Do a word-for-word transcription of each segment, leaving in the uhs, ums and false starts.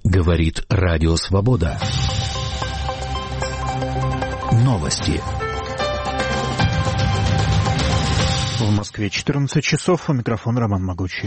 Говорит Радио Свобода. Новости. В Москве четырнадцать часов. У микрофона Роман Могучий.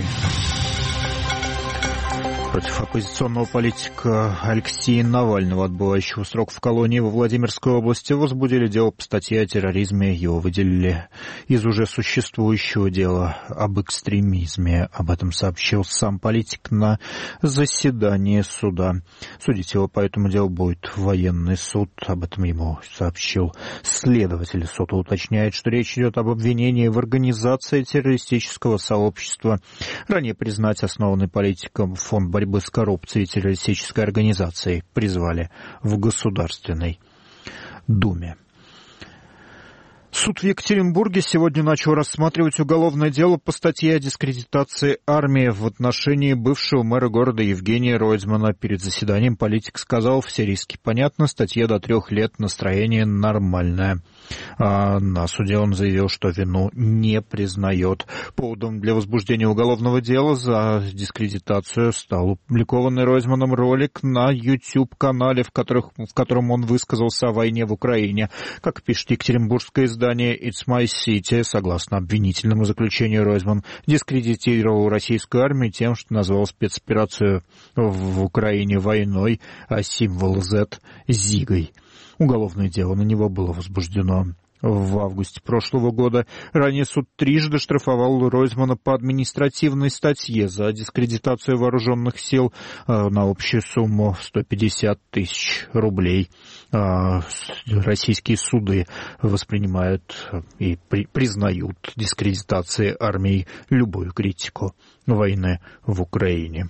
Против оппозиционного политика Алексея Навального, отбывающего срок в колонии во Владимирской области, возбудили дело по статье о терроризме. Его выделили из уже существующего дела об экстремизме. Об этом сообщил сам политик на заседании суда. Судить его по этому делу будет военный суд. Об этом ему сообщил следователь. Суд уточняет, что речь идет об обвинении в организации террористического сообщества. Ранее признать основанный политиком фонд борьбы с коррупцией террористической организацией призвали в Государственной Думе. Суд в Екатеринбурге сегодня начал рассматривать уголовное дело по статье о дискредитации армии в отношении бывшего мэра города Евгения Ройзмана. Перед заседанием политик сказал: все риски понятны, статья до трех лет, настроение нормальное. А на суде он заявил, что вину не признает. Поводом для возбуждения уголовного дела за дискредитацию стал опубликованный Ройзманом ролик на YouTube-канале, в, которых, в котором он высказался о войне в Украине. Как пишет екатеринбургское издание «It's My City», согласно обвинительному заключению, Ройзман дискредитировал российскую армию тем, что назвал спецоперацию в Украине войной, а символ Z — Зигой. Уголовное дело на него было возбуждено в августе прошлого года. Ранее суд трижды штрафовал Ройзмана по административной статье за дискредитацию вооруженных сил на общую сумму сто пятьдесят тысяч рублей. Российские суды воспринимают и при, признают дискредитацией армии любую критику войны в Украине.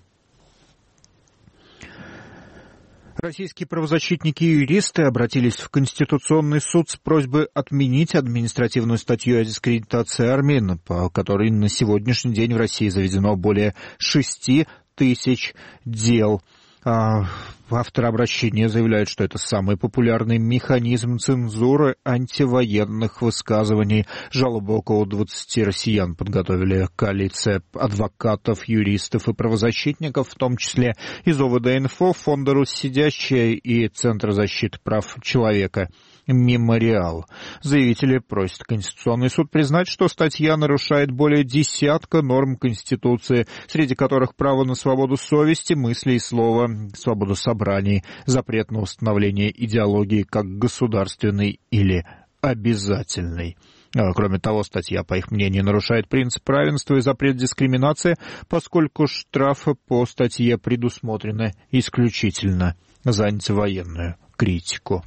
Российские правозащитники и юристы обратились в Конституционный суд с просьбой отменить административную статью о дискредитации армии, по которой на сегодняшний день в России заведено более шести тысяч дел. Автор обращения заявляет, что это самый популярный механизм цензуры антивоенных высказываний. Жалобы около двадцати россиян подготовили коалиция адвокатов, юристов и правозащитников, в том числе из О В Д-Инфо, Фонда Руссидящая и Центра защиты прав человека «Мемориал». Заявители просят Конституционный суд признать, что статья нарушает более десятка норм Конституции, среди которых право на свободу совести, мысли и слова, свободу собраний, запрет на установление идеологии как государственной или обязательной. Кроме того, статья, по их мнению, нарушает принцип равенства и запрет дискриминации, поскольку штрафы по статье предусмотрены исключительно за антивоенную критику.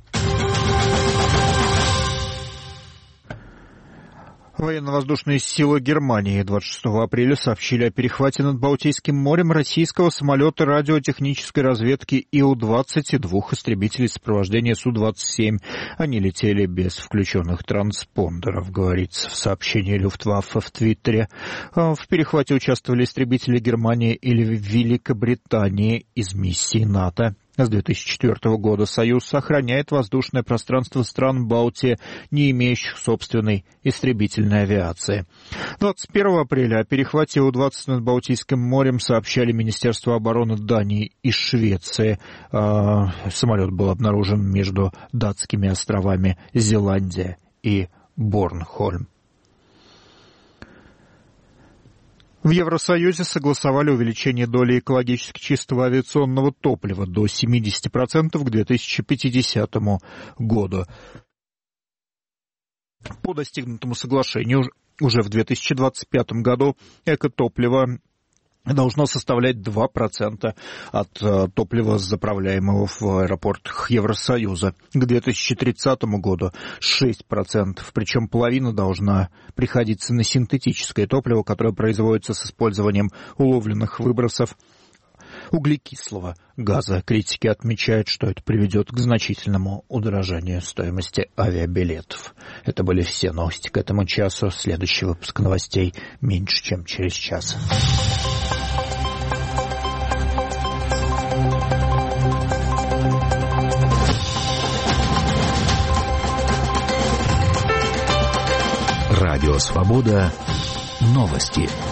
Военно-воздушные силы Германии двадцать шестого апреля сообщили о перехвате над Балтийским морем российского самолета радиотехнической разведки И У двадцать и двух истребителей сопровождения Су двадцать семь. Они летели без включенных транспондеров, говорится в сообщении Люфтваффе в Твиттере. В перехвате участвовали истребители Германии или Великобритании из миссии НАТО. С две тысячи четвёртого года Союз охраняет воздушное пространство стран Балтии, не имеющих собственной истребительной авиации. двадцать первого апреля о перехвате И У двадцать над Балтийским морем сообщали Министерство обороны Дании и Швеции. Самолет был обнаружен между датскими островами Зеландия и Борнхольм. В Евросоюзе согласовали увеличение доли экологически чистого авиационного топлива до семьдесят процентов к две тысячи пятидесятому году. По достигнутому соглашению уже в две тысячи двадцать пятом году экотопливо должно составлять два процента от топлива, заправляемого в аэропортах Евросоюза. К две тысячи тридцатому году шесть процентов, причем половина должна приходиться на синтетическое топливо, которое производится с использованием уловленных выбросов углекислого газа. Критики отмечают, что это приведет к значительному удорожанию стоимости авиабилетов. Это были все новости к этому часу. Следующий выпуск новостей меньше, чем через час. Радио «Свобода». Новости.